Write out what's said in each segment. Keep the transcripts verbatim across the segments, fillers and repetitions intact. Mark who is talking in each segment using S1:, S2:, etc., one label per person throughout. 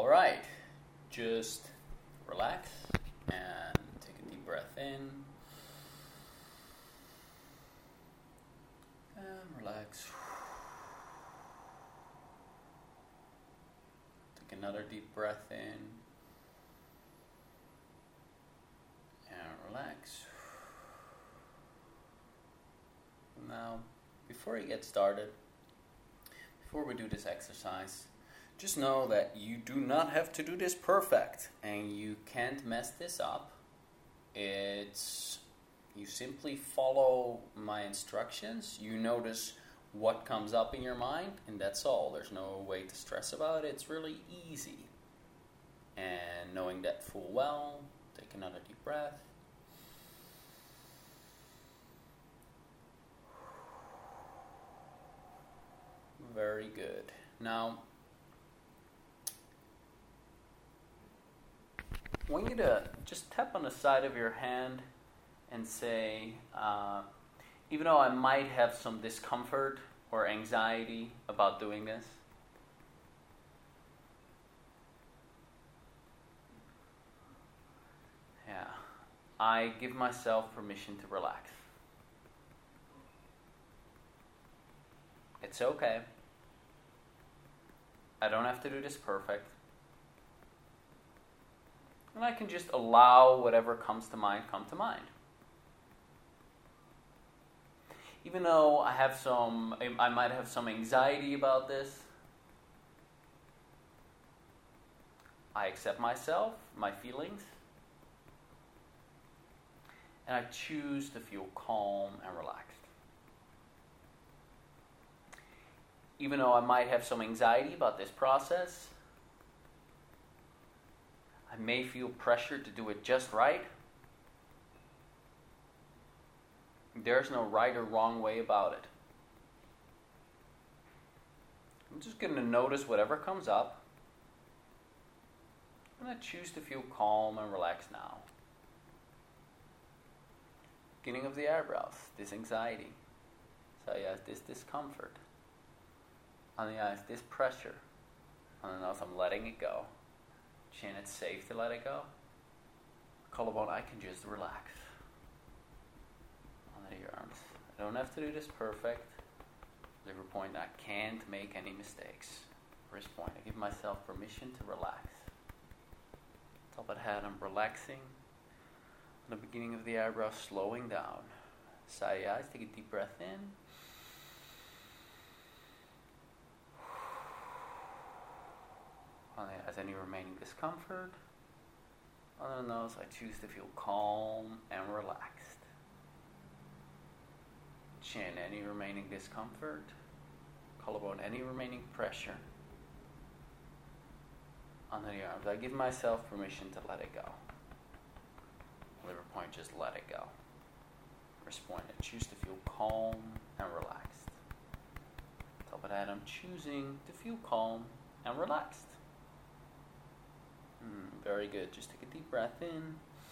S1: right, just relax and take a deep breath in and relax. Take another deep breath in and relax. Now, before you get started, before we do this exercise, just know that you do not have to do this perfect and you can't mess this up. It's you simply follow my instructions. You notice what comes up in your mind, and that's all. There's no way to stress about it. It's really easy. And knowing that full well, take another deep breath. Very good. Now, I want you to just tap on the side of your hand and say, uh, even though I might have some discomfort or anxiety about doing this, yeah, I give myself permission to relax. It's okay. I don't have to do this perfect. And I can just allow whatever comes to mind come to mind. Even though I have some, I might have some anxiety about this, I accept myself, my feelings, and I choose to feel calm and relaxed. Even though I might have some anxiety about this process, I may feel pressure to do it just right. There's no right or wrong way about it. I'm just going to notice whatever comes up. And I choose to feel calm and relaxed now. Beginning of the eyebrows, this anxiety. So yes, this discomfort. On the eyes, this pressure. On the nose, I'm letting it go. Chin, it's safe to let it go. Collarbone, I can just relax. Under your arms. I don't have to do this perfect. Liver point, I can't make any mistakes. Wrist point, I give myself permission to relax. Top of the head, I'm relaxing. On the beginning of the eyebrow, slowing down. Side of the eyes, take a deep breath in. As any remaining discomfort. On the nose, I choose to feel calm and relaxed. Chin, any remaining discomfort. Collarbone, any remaining pressure. Under the arms, I give myself permission to let it go. Liver point, just let it go. Wrist point, I choose to feel calm and relaxed. Top of that, I'm choosing to feel calm and relaxed. Mm, very good. Just take a deep breath in.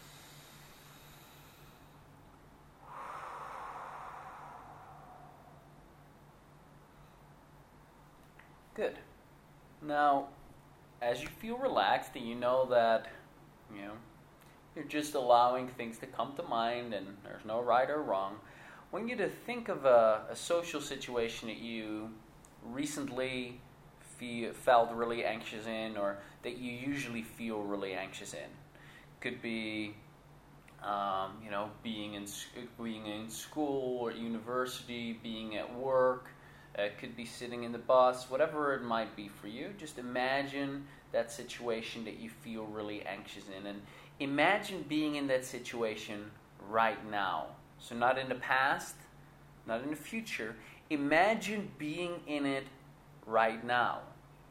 S1: Good. Now, as you feel relaxed and you know that, you know, you're just allowing things to come to mind and there's no right or wrong, I want you to think of a, a social situation that you recently Feel, felt really anxious in, or that you usually feel really anxious in. Could be, um, you know, being in being in school or university, being at work. Uh, it could be sitting in the bus, whatever it might be for you. Just imagine that situation that you feel really anxious in, and imagine being in that situation right now. So not in the past, not in the future. Imagine being in it right now.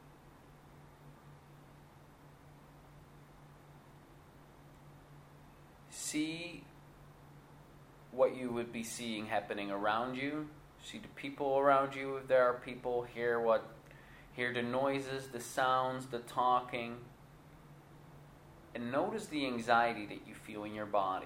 S1: See what you would be seeing happening around you. See the people around you if there are people. Hear what, hear the noises, the sounds, the talking. And notice the anxiety that you feel in your body.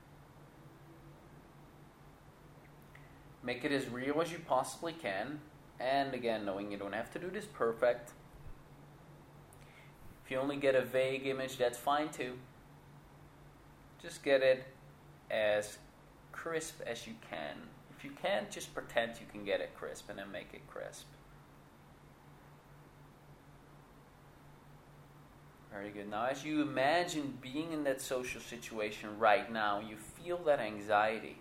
S1: Make it as real as you possibly can. And again, knowing you don't have to do this perfect. If you only get a vague image, that's fine too. Just get it as crisp as you can. If you can't, just pretend you can get it crisp and then make it crisp. Very good. Now, as you imagine being in that social situation right now, you feel that anxiety.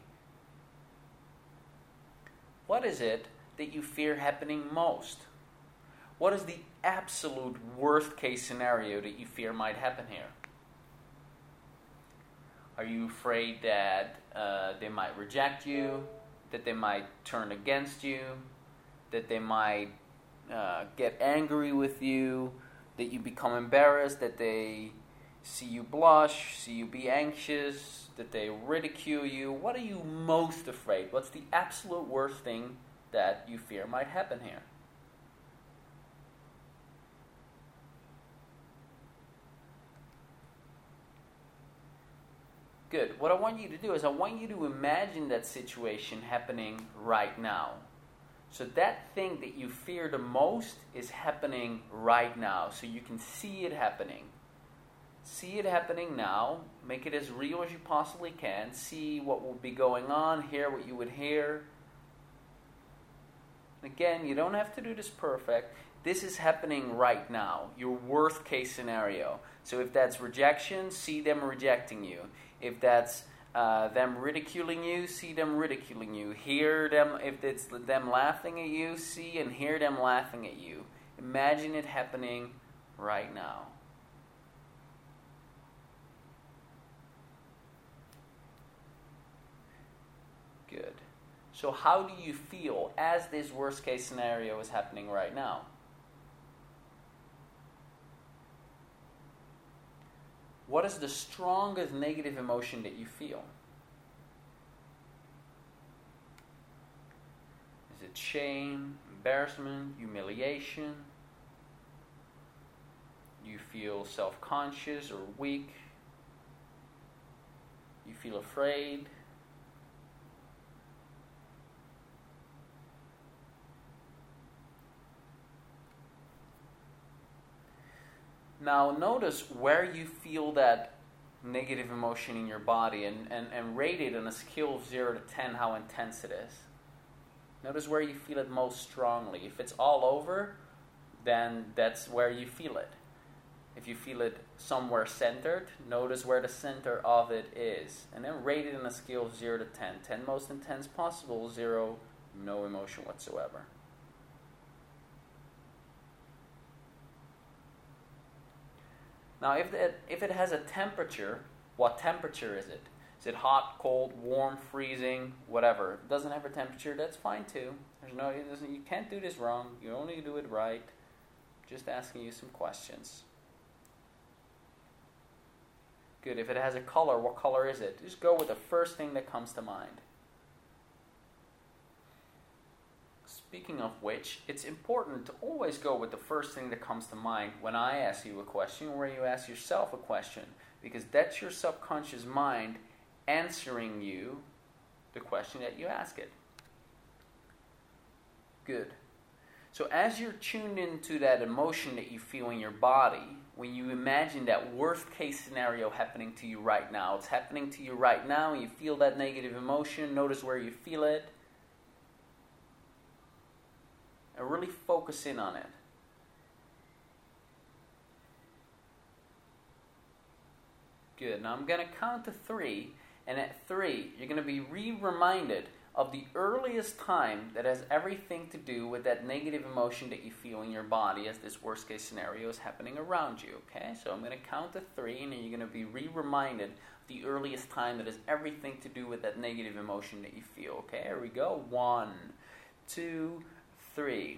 S1: What is it that you fear happening most? What is the absolute worst case scenario that you fear might happen here? Are you afraid that uh, they might reject you, that they might turn against you, that they might uh, get angry with you, that you become embarrassed, that they see you blush, see you be anxious, that they ridicule you? What are you most afraid? What's the absolute worst thing that you fear might happen here? Good. What I want you to do is I want you to imagine that situation happening right now. So that thing that you fear the most is happening right now. So you can see it happening. See it happening now. Make it as real as you possibly can. See what will be going on. Hear what you would hear. Again, you don't have to do this perfect. This is happening right now. Your worst case scenario. So if that's rejection, see them rejecting you. If that's uh, them ridiculing you, see them ridiculing you. Hear them, if it's them laughing at you, see and hear them laughing at you. Imagine it happening right now. Good. So how do you feel as this worst case scenario is happening right now? What is the strongest negative emotion that you feel? Is it shame, embarrassment, humiliation? You feel self-conscious or weak? You feel afraid? Now notice where you feel that negative emotion in your body and, and, and rate it on a scale of zero to ten how intense it is. Notice where you feel it most strongly. If it's all over, then that's where you feel it. If you feel it somewhere centered, notice where the center of it is. And then rate it on a scale of zero to ten. ten most intense possible, zero no emotion whatsoever. Now, if it, if it has a temperature, what temperature is it? Is it hot, cold, warm, freezing, whatever? If it doesn't have a temperature, that's fine too. There's no, it doesn't, you can't do this wrong. You only do it right. Just asking you some questions. Good. If it has a color, what color is it? Just go with the first thing that comes to mind. Speaking of which, it's important to always go with the first thing that comes to mind when I ask you a question or you ask yourself a question, because that's your subconscious mind answering you the question that you ask it. Good. So as you're tuned into that emotion that you feel in your body, when you imagine that worst case scenario happening to you right now, it's happening to you right now, and you feel that negative emotion, notice where you feel it, and really focus in on it. Good. Now I'm going to count to three, and at three, you're going to be re-reminded of the earliest time that has everything to do with that negative emotion that you feel in your body as this worst case scenario is happening around you. Okay? So I'm going to count to three, and then you're going to be re-reminded of the earliest time that has everything to do with that negative emotion that you feel. Okay? Here we go. One, two, three.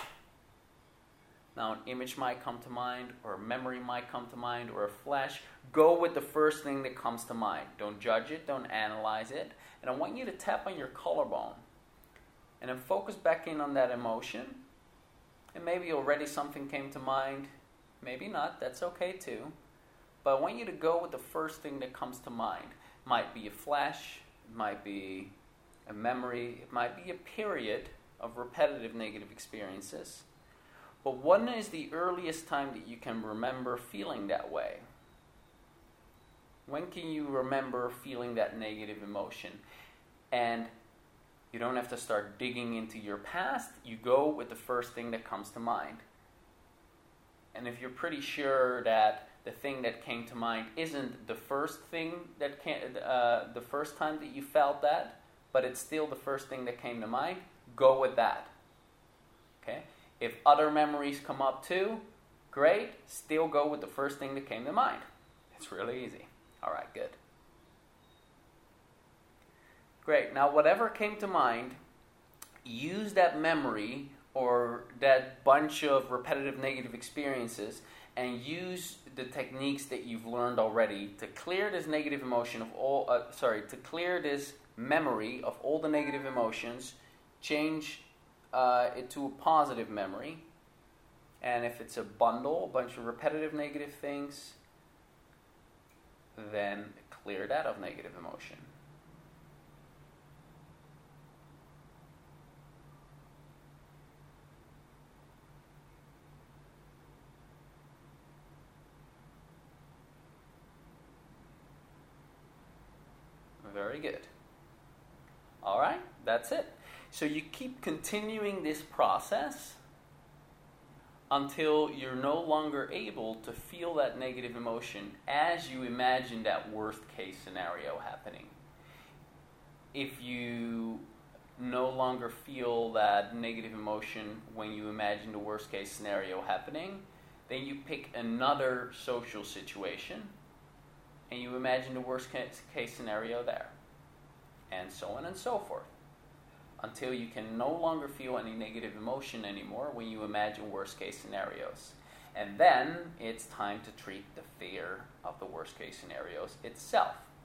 S1: Now an image might come to mind, or a memory might come to mind, or a flash. Go with the first thing that comes to mind. Don't judge it, don't analyze it. And I want you to tap on your collarbone. And then focus back in on that emotion. And maybe already something came to mind. Maybe not, that's okay too. But I want you to go with the first thing that comes to mind. It might be a flash, it might be a memory, it might be a period of repetitive negative experiences. But when is the earliest time that you can remember feeling that way? When can you remember feeling that negative emotion? And you don't have to start digging into your past. You go with the first thing that comes to mind. And if you're pretty sure that the thing that came to mind isn't the first thing that came, uh, the first time that you felt that, but it's still the first thing that came to mind, go with that. Okay? If other memories come up too, great. Still go with the first thing that came to mind. It's really easy. All right, good. Great. Now, whatever came to mind, use that memory or that bunch of repetitive negative experiences and use the techniques that you've learned already to clear this negative emotion of all, uh, sorry, to clear this memory of all the negative emotions, change uh, it to a positive memory. And if it's a bundle, a bunch of repetitive negative things, then clear that of negative emotion. Very good. All right, that's it. So you keep continuing this process until you're no longer able to feel that negative emotion as you imagine that worst case scenario happening. If you no longer feel that negative emotion when you imagine the worst case scenario happening, then you pick another social situation and you imagine the worst case, case scenario there, and so on and so forth, until you can no longer feel any negative emotion anymore when you imagine worst case scenarios. And then it's time to treat the fear of the worst case scenarios itself.